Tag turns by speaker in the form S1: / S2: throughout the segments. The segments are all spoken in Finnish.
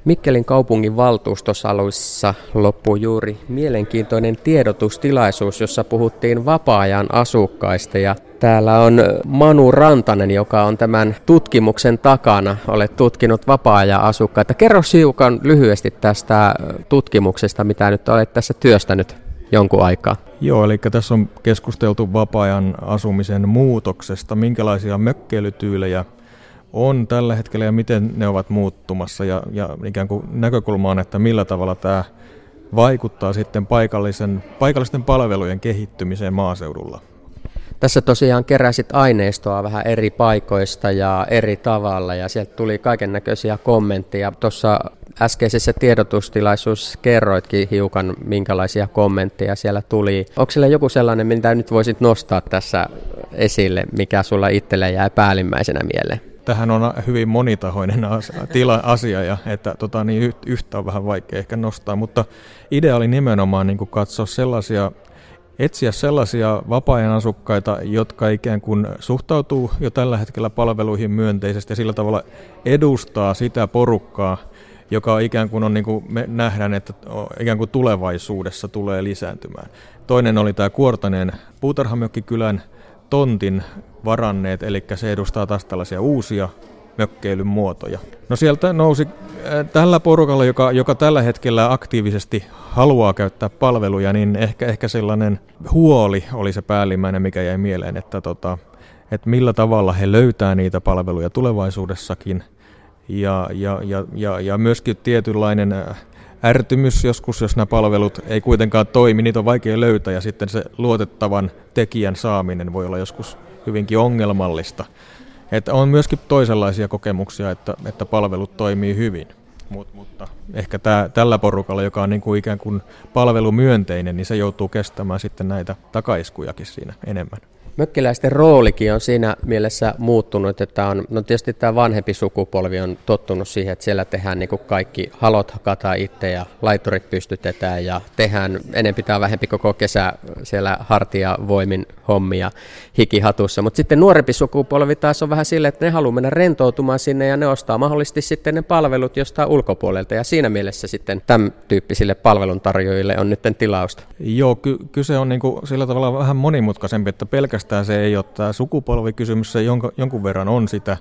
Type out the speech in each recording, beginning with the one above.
S1: Mikkelin kaupungin valtuustosalissa loppui juuri mielenkiintoinen tiedotustilaisuus, jossa puhuttiin vapaa-ajan asukkaista. Ja täällä on Manu Rantanen, joka on tämän tutkimuksen takana. Olet tutkinut vapaa-ajan asukkaita. Kerro hiukan lyhyesti tästä tutkimuksesta, mitä nyt olet tässä työstänyt jonkun aikaa.
S2: Joo, eli tässä on keskusteltu vapaa-ajan asumisen muutoksesta, minkälaisia mökkeilytyylejä on tällä hetkellä ja miten ne ovat muuttumassa ja ikään kuin näkökulma on, että millä tavalla tämä vaikuttaa sitten paikallisten palvelujen kehittymiseen maaseudulla.
S1: Tässä tosiaan keräsit aineistoa vähän eri paikoista ja eri tavalla ja sieltä tuli kaiken näköisiä kommentteja. Tuossa äskeisessä tiedotustilaisuudessa kerroitkin hiukan, minkälaisia kommentteja siellä tuli. Onko siellä joku sellainen, mitä nyt voisit nostaa tässä esille, mikä sulla itselle jää päällimmäisenä mieleen?
S2: Tähän on hyvin monitahoinen asia ja että yhtä on vähän vaikea ehkä nostaa, mutta idea oli nimenomaan niin kuin katsoa etsiä sellaisia vapaa-ajan asukkaita, jotka ikään kuin suhtautuu jo tällä hetkellä palveluihin myönteisesti ja sillä tavalla edustaa sitä porukkaa, joka ikään kuin on, niin kuin me nähdään, että ikään kuin tulevaisuudessa tulee lisääntymään. Toinen oli tämä Kuortaneen puutarhamökkikylän tontin varanneet, eli se edustaa taas tällaisia uusia mökkeilyn muotoja. No sieltä nousi tällä porukalla, joka tällä hetkellä aktiivisesti haluaa käyttää palveluja, niin ehkä sellainen huoli oli se päällimmäinen, mikä jäi mieleen, että millä tavalla he löytää niitä palveluja tulevaisuudessakin ja myöskin tietynlainen ärtymys joskus, jos nämä palvelut ei kuitenkaan toimi, niitä on vaikea löytää ja sitten se luotettavan tekijän saaminen voi olla joskus hyvinkin ongelmallista. Että on myöskin toisenlaisia kokemuksia, että palvelut toimii hyvin, mutta ehkä tällä porukalla, joka on niin kuin ikään kuin palvelumyönteinen, niin se joutuu kestämään sitten näitä takaiskujakin siinä enemmän.
S1: Mökkiläisten roolikin on siinä mielessä muuttunut, että tietysti tämä vanhempi sukupolvi on tottunut siihen, että siellä tehdään niin kuin kaikki, halot hakataan itse ja laiturit pystytetään ja tehdään enempi tai vähempi koko kesä siellä hartiavoimin hommia hikihatussa. Mutta sitten nuorempi sukupolvi taas on vähän silleen, että ne haluaa mennä rentoutumaan sinne ja ne ostaa mahdollisesti sitten ne palvelut jostain ulkopuolelta ja siinä mielessä sitten tämän tyyppisille palveluntarjoajille on nyt tilausta.
S2: Joo, kyse on niin kuin sillä tavalla vähän monimutkaisempi, että pelkästään se ei ole tämä sukupolvikysymys, se jonkun verran on sitä,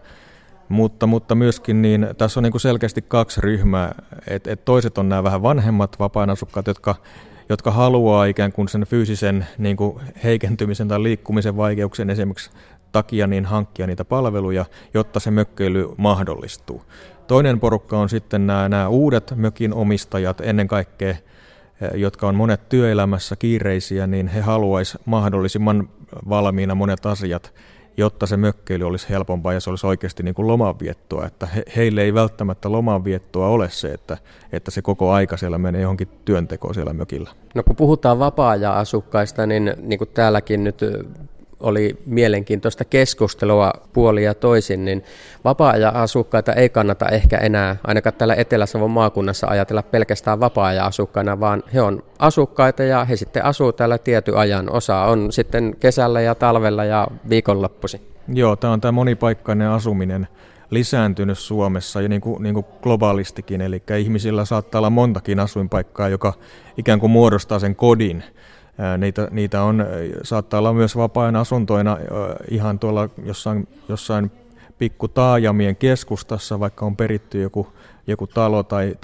S2: mutta myöskin niin, tässä on niin kuin selkeästi kaksi ryhmää, että toiset on nämä vähän vanhemmat vapaa-ajan asukkaat, jotka haluaa ikään kuin sen fyysisen niin kuin heikentymisen tai liikkumisen vaikeuksien esimerkiksi takia niin hankkia niitä palveluja, jotta se mökkeily mahdollistuu. Toinen porukka on sitten nämä uudet mökin omistajat, ennen kaikkea jotka on monet työelämässä kiireisiä, niin he haluaisivat mahdollisimman valmiina monet asiat, jotta se mökkeily olisi helpompaa ja se olisi oikeasti niin kuin lomanviettoa. Että heille ei välttämättä lomanviettoa ole se, että se koko aika siellä menee johonkin työntekoon siellä mökillä.
S1: No kun puhutaan vapaa-ajan asukkaista, niin kuin täälläkin nyt oli mielenkiintoista keskustelua puolin ja toisin, niin vapaa-ajan asukkaita ei kannata ehkä enää, ainakaan täällä Etelä-Savon maakunnassa ajatella pelkästään vapaa-ajan asukkaina, vaan he on asukkaita ja he sitten asuu täällä tietyn ajan. Osa on sitten kesällä ja talvella ja viikonloppuisin.
S2: Joo, tämä on tämä monipaikkainen asuminen lisääntynyt Suomessa ja niin kuin globaalistikin, eli ihmisillä saattaa olla montakin asuinpaikkaa, joka ikään kuin muodostaa sen kodin. Niitä saattaa olla myös vapaa-ajan asuntoina ihan tuolla jossain pikku taajamien keskustassa, vaikka on peritty joku talo tai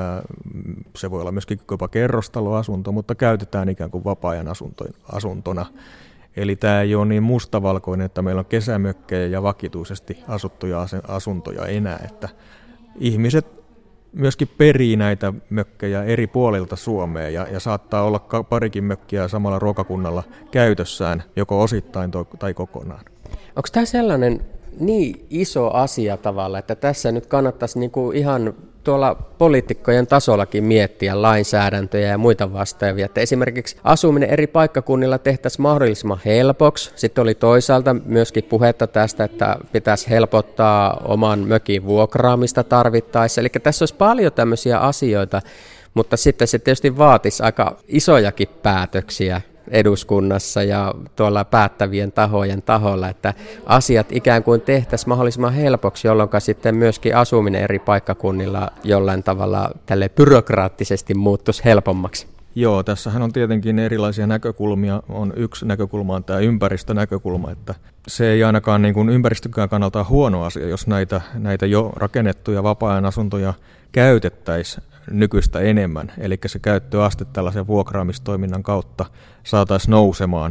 S2: se voi olla myöskin jopa kerrostaloasunto, mutta käytetään ikään kuin vapaa-ajan asuntona. Eli tämä ei ole niin mustavalkoinen, että meillä on kesämökkejä ja vakituisesti asuttuja asuntoja enää, että ihmiset myöskin perii näitä mökkejä eri puolilta Suomea ja saattaa olla parikin mökkiä samalla ruokakunnalla käytössään, joko osittain tai kokonaan.
S1: Onko tämä sellainen niin iso asia tavalla, että tässä nyt kannattaisi niinku ihan tuolla poliitikkojen tasollakin miettiä lainsäädäntöjä ja muita vastaavia, että esimerkiksi asuminen eri paikkakunnilla tehtäisiin mahdollisimman helpoksi. Sitten oli toisaalta myöskin puhetta tästä, että pitäisi helpottaa oman mökin vuokraamista tarvittaessa. Eli tässä olisi paljon tämmöisiä asioita, mutta sitten se tietysti vaatisi aika isojakin päätöksiä. eduskunnassa ja tuolla päättävien tahojen taholla, että asiat ikään kuin tehtäisiin mahdollisimman helpoksi, jolloin sitten myöskin asuminen eri paikkakunnilla jollain tavalla tälle byrokraattisesti muuttuisi helpommaksi.
S2: Joo, tässähän on tietenkin erilaisia näkökulmia. Yksi näkökulma on tämä ympäristönäkökulma, että se ei ainakaan niin kuin ympäristönkään kannalta huono asia, jos näitä jo rakennettuja vapaa-ajan asuntoja käytettäisiin nykyistä enemmän. Eli se käyttöaste tällaisen vuokraamistoiminnan kautta saataisiin nousemaan.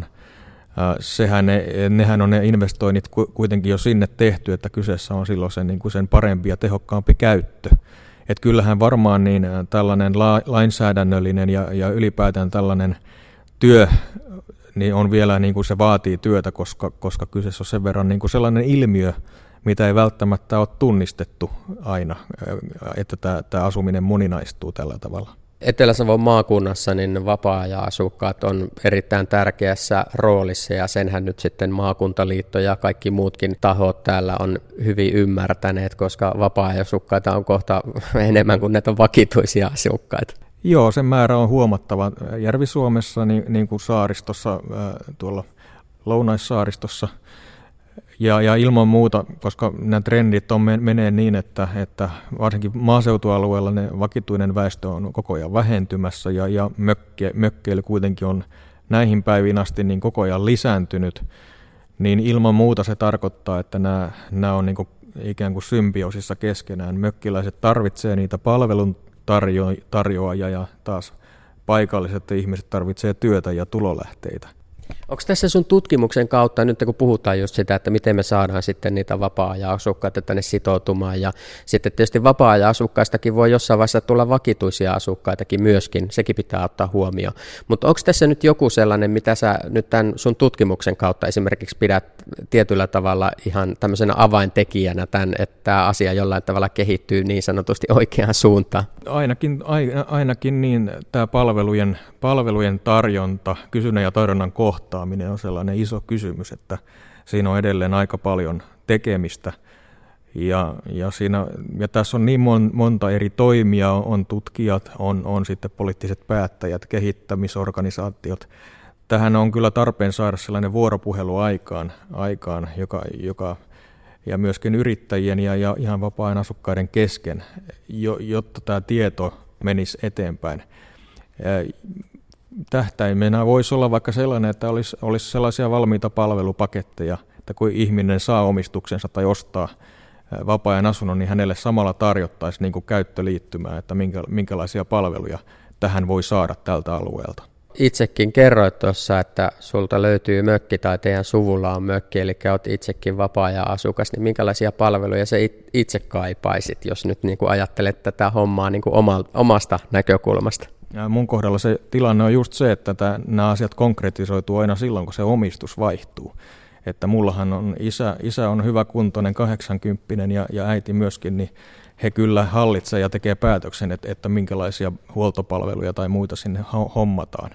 S2: Nehän on ne investoinnit kuitenkin jo sinne tehty, että kyseessä on silloin sen parempi ja tehokkaampi käyttö. Että kyllähän varmaan niin tällainen lainsäädännöllinen ja ylipäätään tällainen työ niin on vielä niin kuin se vaatii työtä, koska kyseessä on sen verran niin kuin sellainen ilmiö, mitä ei välttämättä ole tunnistettu aina, että tämä asuminen moninaistuu tällä tavalla.
S1: Etelä-Savon maakunnassa niin vapaa-ajan asukkaat on erittäin tärkeässä roolissa ja senhän nyt sitten maakuntaliitto ja kaikki muutkin tahot täällä on hyvin ymmärtäneet, koska vapaa-ajan asukkaita on kohta enemmän kuin näitä vakituisia asukkaita.
S2: Joo, sen määrä on huomattava. Järvi-Suomessa, niin kuin saaristossa, tuolla Lounaissaaristossa, ja ilman muuta, koska nämä trendit menee niin, että varsinkin maaseutualueella ne vakituinen väestö on koko ajan vähentymässä ja mökkeily kuitenkin on näihin päiviin asti niin koko ajan lisääntynyt, niin ilman muuta se tarkoittaa, että nämä on niin kuin ikään kuin symbioosissa keskenään. Mökkiläiset tarvitsee niitä palveluntarjoajia ja taas paikalliset ihmiset tarvitsee työtä ja tulolähteitä.
S1: Onko tässä sun tutkimuksen kautta, nyt kun puhutaan just sitä, että miten me saadaan sitten niitä vapaa-ajan asukkaita tänne sitoutumaan, ja sitten tietysti vapaa-ajan asukkaistakin voi jossain vaiheessa tulla vakituisia asukkaitakin myöskin, sekin pitää ottaa huomioon. Mutta onko tässä nyt joku sellainen, mitä sä nyt tämän sun tutkimuksen kautta esimerkiksi pidät tietyllä tavalla ihan tämmöisenä avaintekijänä tämän, että tämä asia jollain tavalla kehittyy niin sanotusti oikeaan suuntaan?
S2: Ainakin niin tämä palvelujen tarjonta, kysynnän ja tarjonnan kohtaaminen on sellainen iso kysymys, että siinä on edelleen aika paljon tekemistä. Ja tässä on niin monta eri toimia, on tutkijat, on sitten poliittiset päättäjät, kehittämisorganisaatiot. Tähän on kyllä tarpeen saada sellainen vuoropuhelu aikaan joka ja myöskin yrittäjien ja ihan vapaa-ajan asukkaiden kesken, jotta tämä tieto menisi eteenpäin. Tähtäimenä voisi olla vaikka sellainen, että olisi sellaisia valmiita palvelupaketteja, että kun ihminen saa omistuksensa tai ostaa vapaa-ajan asunnon, niin hänelle samalla tarjottaisiin niin kuin käyttöliittymää, että minkälaisia palveluja tähän voi saada tältä alueelta.
S1: Itsekin kerroit tuossa, että sulta löytyy mökki tai teidän suvulla on mökki, eli olet itsekin vapaa-ajan asukas, niin minkälaisia palveluja sä itse kaipaisit, jos nyt niin kuin ajattelet tätä hommaa niin kuin omasta näkökulmasta?
S2: Ja mun kohdalla se tilanne on just se, että nämä asiat konkretisoituu aina silloin, kun se omistus vaihtuu. Että mullahan on isä on hyväkuntoinen 80 ja äiti myöskin, niin he kyllä hallitsee ja tekee päätöksen, että minkälaisia huoltopalveluja tai muita sinne hommataan.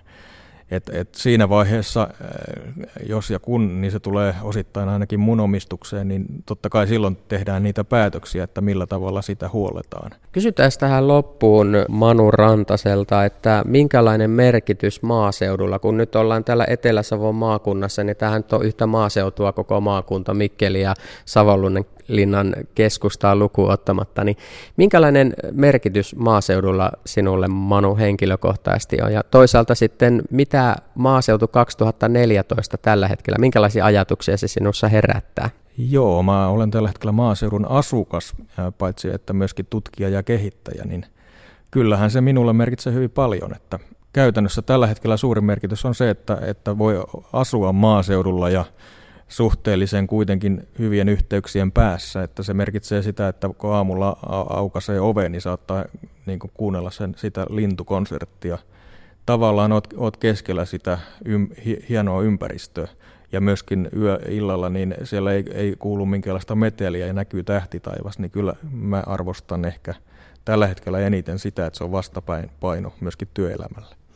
S2: Et siinä vaiheessa, jos ja kun, niin se tulee osittain ainakin mun omistukseen, niin totta kai silloin tehdään niitä päätöksiä, että millä tavalla sitä huoletaan.
S1: Kysytään tähän loppuun Manu Rantaselta, että minkälainen merkitys maaseudulla, kun nyt ollaan täällä Etelä-Savon maakunnassa, niin tämähän on yhtä maaseutua koko maakunta, Mikkeli ja Savonlinnan keskustaa lukuun ottamatta, niin minkälainen merkitys maaseudulla sinulle, Manu, henkilökohtaisesti on? Ja toisaalta sitten, mitä maaseutu 2014 tällä hetkellä, minkälaisia ajatuksia se sinussa herättää?
S2: Joo, mä olen tällä hetkellä maaseudun asukas, paitsi että myöskin tutkija ja kehittäjä, niin kyllähän se minulle merkitsee hyvin paljon, että käytännössä tällä hetkellä suurin merkitys on se, että voi asua maaseudulla ja suhteellisen kuitenkin hyvien yhteyksien päässä, että se merkitsee sitä, että kun aamulla aukaisee oven, niin saattaa niin kuin kuunnella sitä lintukonserttia. Tavallaan oot keskellä sitä hienoa ympäristöä ja myöskin illalla niin siellä ei kuulu minkäänlaista meteliä ja näkyy tähtitaivas, niin kyllä mä arvostan ehkä tällä hetkellä eniten sitä, että se on vastapaino myöskin työelämälle.